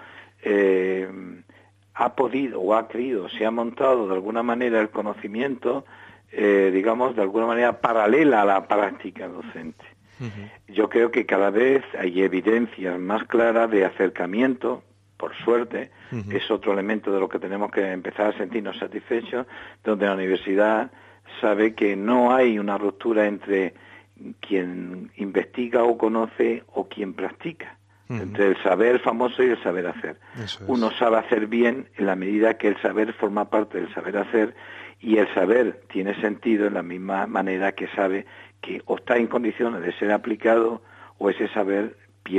ha podido o ha querido, se ha montado de alguna manera el conocimiento, digamos, de alguna manera paralela a la práctica docente. Yo creo que cada vez hay evidencias más claras de acercamiento, por suerte, es otro elemento de lo que tenemos que empezar a sentirnos satisfechos, donde la universidad sabe que no hay una ruptura entre quien investiga o conoce o quien practica, entre el saber famoso y el saber hacer. Uno sabe hacer bien en la medida que el saber forma parte del saber hacer, y el saber tiene sentido en la misma manera que sabe que o está en condiciones de ser aplicado o ese saber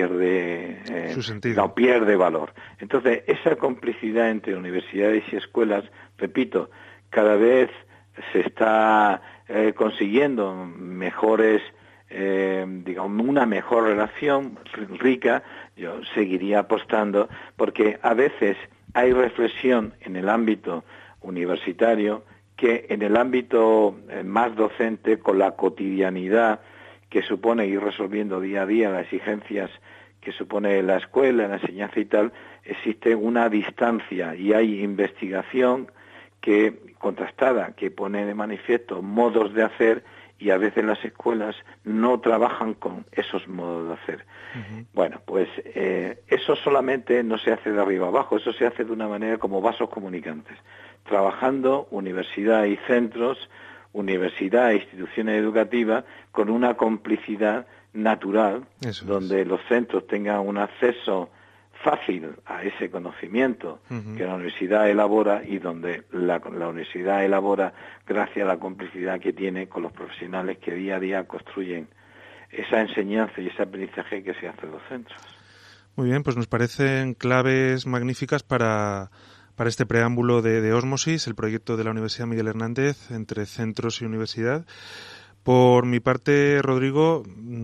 pierde su sentido. No, pierde valor. Entonces, esa complicidad entre universidades y escuelas, repito, cada vez se está consiguiendo mejores, digamos, una mejor relación rica. Yo seguiría apostando, porque a veces hay reflexión en el ámbito universitario que en el ámbito más docente, con la cotidianidad que supone ir resolviendo día a día las exigencias que supone la escuela, la enseñanza y tal, existe una distancia y hay investigación contrastada que pone de manifiesto modos de hacer, y a veces las escuelas no trabajan con esos modos de hacer. Bueno, pues eso solamente no se hace de arriba abajo, eso se hace de una manera como vasos comunicantes, trabajando universidad y centros, universidad e instituciones educativas con una complicidad natural, donde los centros tengan un acceso fácil a ese conocimiento que la universidad elabora, y donde la universidad elabora gracias a la complicidad que tiene con los profesionales que día a día construyen esa enseñanza y ese aprendizaje que se hace en los centros. Muy bien, pues nos parecen claves magníficas para este preámbulo de Ósmosis, el proyecto de la Universidad Miguel Hernández entre centros y universidad. Por mi parte, Rodrigo,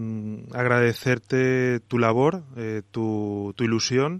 agradecerte tu labor, tu ilusión,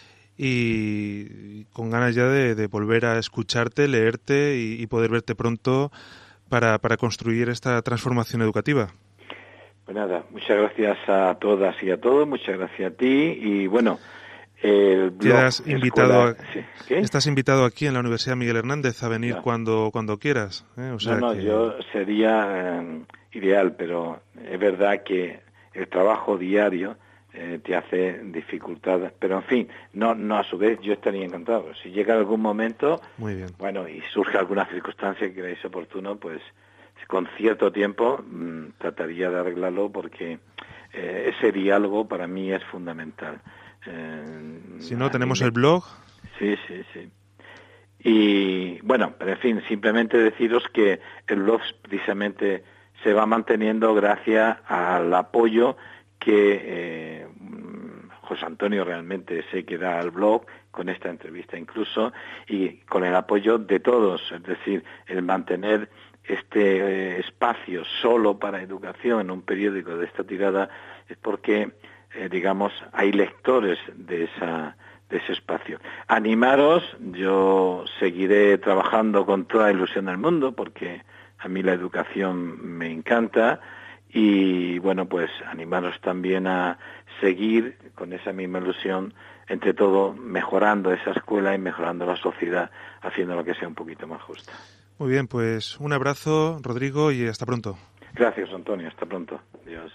y con ganas ya de volver a escucharte, leerte y poder verte pronto para construir esta transformación educativa. Pues nada, muchas gracias a todas y a todos, muchas gracias a ti, y bueno, el blog estás invitado aquí en la Universidad Miguel Hernández a venir cuando quieras. O sea yo sería ideal, pero es verdad que el trabajo diario te hace dificultades, pero en fin, no a su vez yo estaría encantado. Si llega algún momento, muy bien, bueno, y surge alguna circunstancia que creáis oportuno, pues con cierto tiempo trataría de arreglarlo, porque ese diálogo para mí es fundamental. Si no, tenemos el blog. Sí. Y bueno, pero en fin, simplemente deciros que el blog precisamente se va manteniendo gracias al apoyo que José Antonio realmente sé que da al blog con esta entrevista incluso, y con el apoyo de todos, es decir, el mantener este espacio solo para educación en un periódico de esta tirada es porque, digamos, hay lectores de ese espacio. Animaros, yo seguiré trabajando con toda ilusión del mundo porque a mí la educación me encanta y, bueno, pues animaros también a seguir con esa misma ilusión, entre todo mejorando esa escuela y mejorando la sociedad, haciendo lo que sea un poquito más justa. Muy bien, pues un abrazo, Rodrigo, y hasta pronto. Gracias, Antonio. Hasta pronto. Adiós.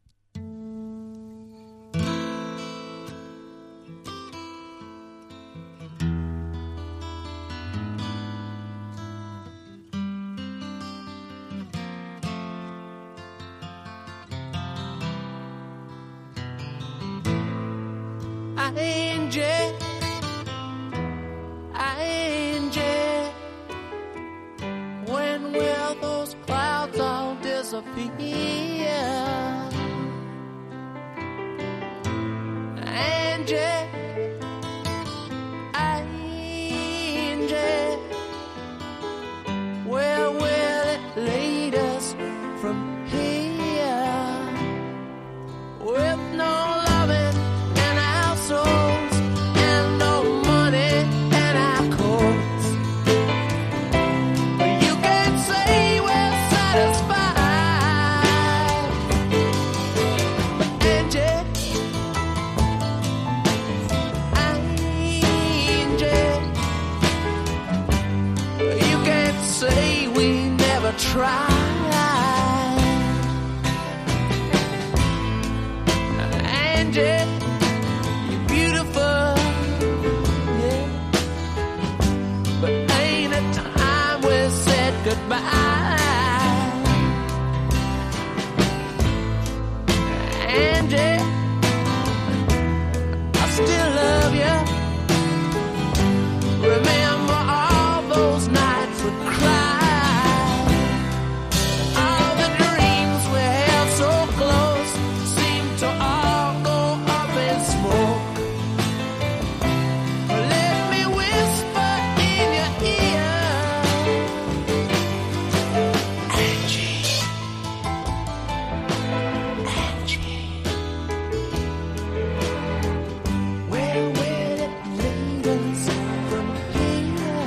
When will those clouds all disappear? Angie, where will it lead us from here? With no loving in our souls and no money in our coats, you can't say we're satisfied. Angie, you can't say we never tried. Angie, you're beautiful, yeah, but ain't it time we said goodbye? Angie, I still love you. Remember all those nights we cried, all the dreams we held so close seemed to all go up in smoke. Let me whisper in your ear, Angie, where will it lead us from here?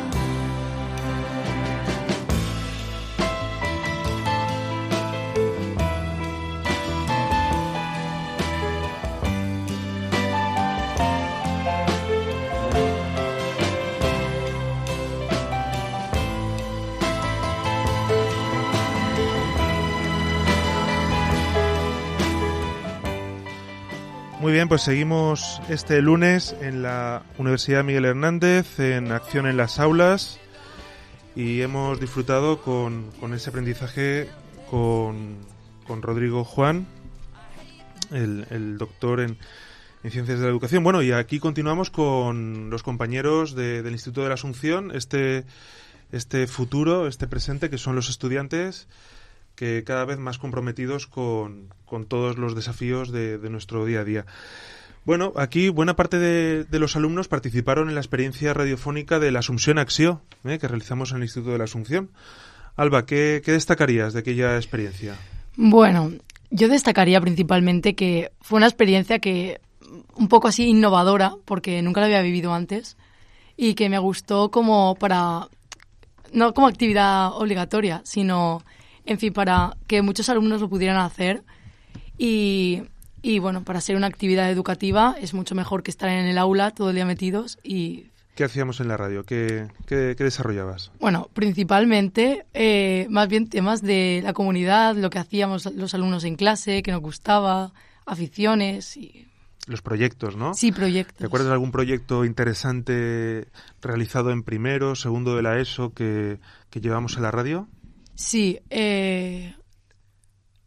Muy bien, pues seguimos este lunes en la Universidad Miguel Hernández, en Acción en las Aulas, y hemos disfrutado con ese aprendizaje con Rodrigo Juan, el doctor en Ciencias de la Educación. Bueno, y aquí continuamos con los compañeros del Instituto de la Asunción, este futuro, este presente, que son los estudiantes, que cada vez más comprometidos con todos los desafíos de nuestro día a día. Bueno, aquí buena parte de los alumnos participaron en la experiencia radiofónica de la Asunción Acció, que realizamos en el Instituto de la Asunción. Alba, ¿qué destacarías de aquella experiencia? Bueno, yo destacaría principalmente que fue una experiencia que un poco así innovadora, porque nunca la había vivido antes, y que me gustó como no como actividad obligatoria, sino, en fin, para que muchos alumnos lo pudieran hacer. Y bueno, para ser una actividad educativa es mucho mejor que estar en el aula todo el día metidos. Y ¿qué hacíamos en la radio? ¿Qué desarrollabas? Bueno, principalmente, más bien temas de la comunidad, lo que hacíamos los alumnos en clase, que nos gustaba, aficiones y... Los proyectos, ¿no? Sí, proyectos. ¿Te acuerdas de algún proyecto interesante realizado en primero, segundo de la ESO que llevamos en la radio? Sí,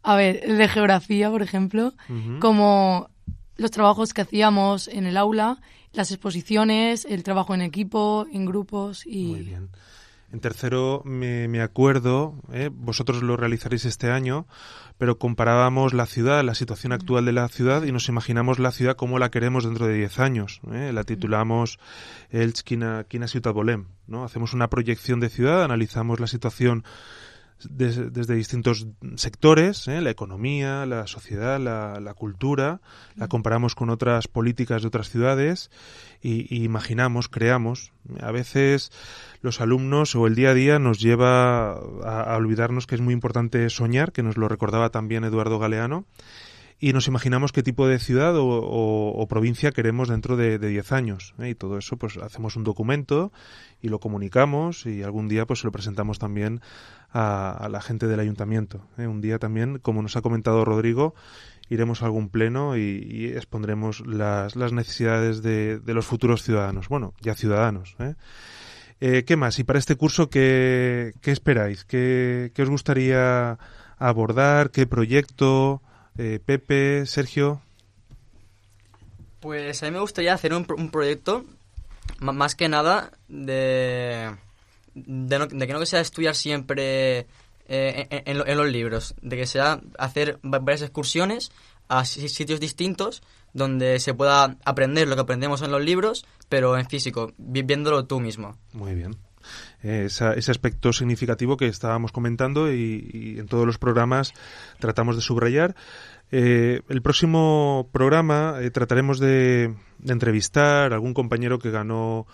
A ver, el de geografía, por ejemplo, como los trabajos que hacíamos en el aula, las exposiciones, el trabajo en equipo, en grupos y... Muy bien. En tercero me acuerdo, vosotros lo realizaréis este año, pero comparábamos la ciudad, la situación actual de la ciudad y nos imaginamos la ciudad como la queremos dentro de 10 años. La titulamos Elx quina ciutat volem, ¿no? Hacemos una proyección de ciudad, analizamos la situación desde distintos sectores, la economía, la sociedad, la cultura, la comparamos con otras políticas de otras ciudades y imaginamos, creamos. A veces los alumnos o el día a día nos lleva a olvidarnos que es muy importante soñar, que nos lo recordaba también Eduardo Galeano, y nos imaginamos qué tipo de ciudad o provincia queremos dentro de 10 años. Y todo eso pues hacemos un documento y lo comunicamos y algún día pues se lo presentamos también a la gente del ayuntamiento. Un día también, como nos ha comentado Rodrigo, iremos a algún pleno y expondremos las necesidades de los futuros ciudadanos. Bueno, ya ciudadanos. ¿Qué más? Y para este curso, ¿qué esperáis? ¿Qué os gustaría abordar? ¿Qué proyecto? Pepe, Sergio. Pues a mí me gustaría hacer un proyecto más que nada de que no sea estudiar siempre en los libros, de que sea hacer varias excursiones a sitios distintos donde se pueda aprender lo que aprendemos en los libros, pero en físico, viéndolo tú mismo. Muy bien. Ese aspecto significativo que estábamos comentando y en todos los programas tratamos de subrayar. El próximo programa trataremos de entrevistar a algún compañero que ganó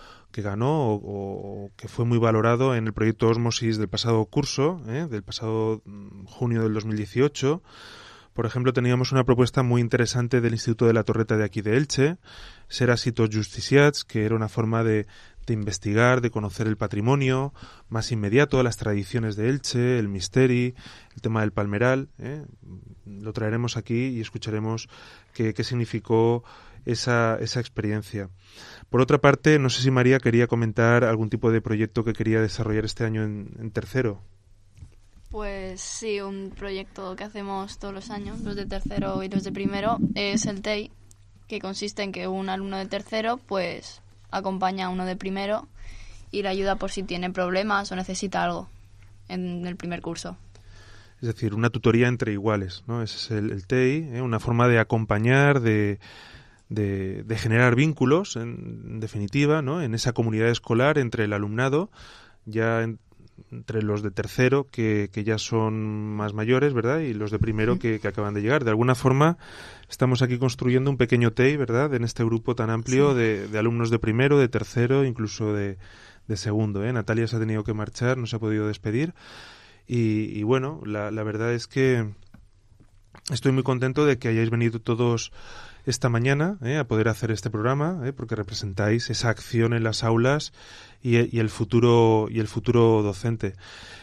o que fue muy valorado en el proyecto Osmosis del pasado curso, del pasado junio del 2018. Por ejemplo, teníamos una propuesta muy interesante del Instituto de la Torreta de aquí de Elche, Seras i tots justiciats, que era una forma de investigar, de conocer el patrimonio más inmediato, las tradiciones de Elche, el misteri, el tema del palmeral. Lo traeremos aquí y escucharemos qué significó esa experiencia. Por otra parte, no sé si María quería comentar algún tipo de proyecto que quería desarrollar este año en tercero. Pues sí, un proyecto que hacemos todos los años, los de tercero y los de primero, es el TEI, que consiste en que un alumno de tercero pues acompaña a uno de primero y le ayuda por si tiene problemas o necesita algo en el primer curso. Es decir, una tutoría entre iguales, ¿no? Ese es el TEI, una forma de acompañar, de generar vínculos, en definitiva, ¿no? En esa comunidad escolar entre el alumnado, ya entre los de tercero, que ya son más mayores, ¿verdad? Y los de primero que acaban de llegar. De alguna forma, estamos aquí construyendo un pequeño TEI, ¿verdad? En este grupo tan amplio de alumnos de primero, de tercero, incluso de segundo, Natalia se ha tenido que marchar, no se ha podido despedir. Y bueno, la verdad es que estoy muy contento de que hayáis venido todos esta mañana a poder hacer este programa, porque representáis esa acción en las aulas y el futuro docente.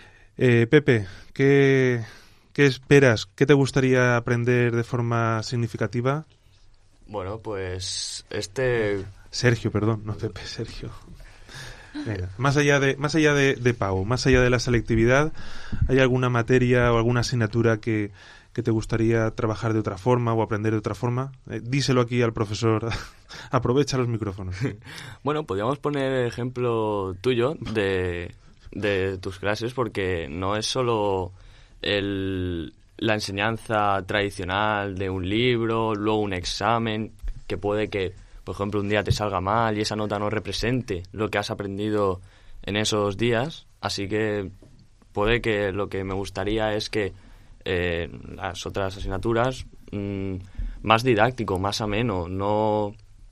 Pepe, ¿qué esperas? ¿Qué te gustaría aprender de forma significativa? Bueno, pues Sergio, perdón, no Pepe, Sergio. Venga, más allá de Pau, más allá de la selectividad, ¿hay alguna materia o alguna asignatura que te gustaría trabajar de otra forma o aprender de otra forma? Díselo aquí al profesor. Aprovecha los micrófonos. Bueno, podríamos poner ejemplo tuyo de tus clases, porque no es solo la enseñanza tradicional de un libro, luego un examen, que puede que, por ejemplo, un día te salga mal y esa nota no represente lo que has aprendido en esos días. Así que puede que lo que me gustaría es que las otras asignaturas más didáctico, más ameno, no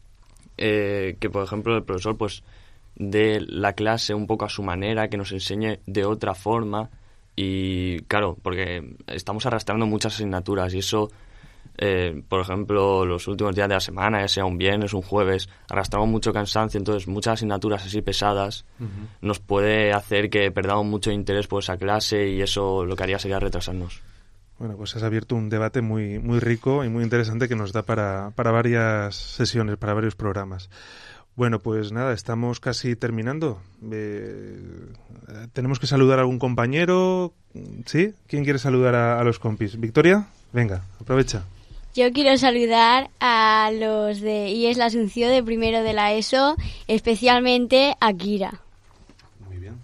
que por ejemplo el profesor pues dé la clase un poco a su manera, que nos enseñe de otra forma. Y claro, porque estamos arrastrando muchas asignaturas y eso, por ejemplo, los últimos días de la semana, ya sea un viernes, un jueves, arrastramos mucho cansancio, entonces muchas asignaturas así pesadas nos puede hacer que perdamos mucho interés por esa clase y eso lo que haría sería retrasarnos. Bueno, pues has abierto un debate muy, muy rico y muy interesante que nos da para varias sesiones, para varios programas. Bueno, pues nada, estamos casi terminando. ¿Tenemos que saludar a algún compañero? ¿Sí? ¿Quién quiere saludar a los compis? ¿Victoria? Venga, aprovecha. Yo quiero saludar a los de IES La Asunción de primero de la ESO, especialmente a Kira. Muy bien.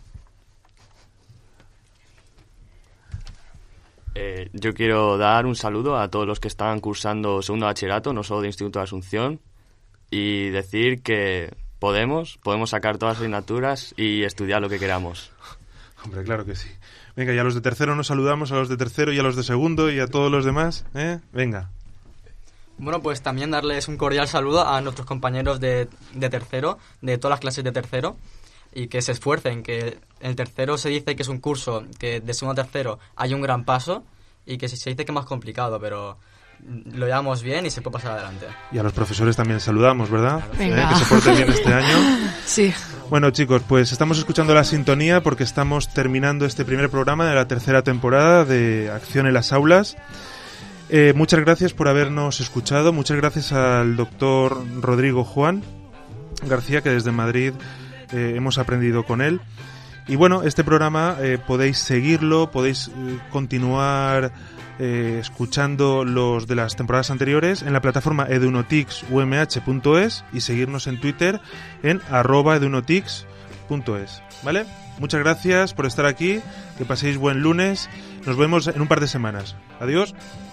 Yo quiero dar un saludo a todos los que están cursando segundo de bachillerato, no solo de Instituto de Asunción, y decir que podemos sacar todas las asignaturas y estudiar lo que queramos. Hombre, claro que sí. Venga, y a los de tercero nos saludamos, a los de tercero y a los de segundo y a todos los demás, ¿eh? Venga. Bueno, pues también darles un cordial saludo a nuestros compañeros de tercero, de todas las clases de tercero, y que se esfuercen, que el tercero se dice que es un curso que de segundo a tercero hay un gran paso y que se dice que es más complicado, pero lo llevamos bien y se puede pasar adelante. Y a los profesores también saludamos, ¿verdad? Venga. Que se porten bien este año. Sí. Bueno, chicos, pues estamos escuchando la sintonía porque estamos terminando este primer programa de la tercera temporada de Acción en las Aulas. Muchas gracias por habernos escuchado. Muchas gracias al doctor Rodrigo Juan García, que desde Madrid hemos aprendido con él. Y bueno, este programa podéis seguirlo, podéis continuar escuchando los de las temporadas anteriores en la plataforma edunotix.umh.es y seguirnos en Twitter en @edunotix.es, ¿vale? Muchas gracias por estar aquí, que paséis buen lunes, nos vemos en un par de semanas. Adiós.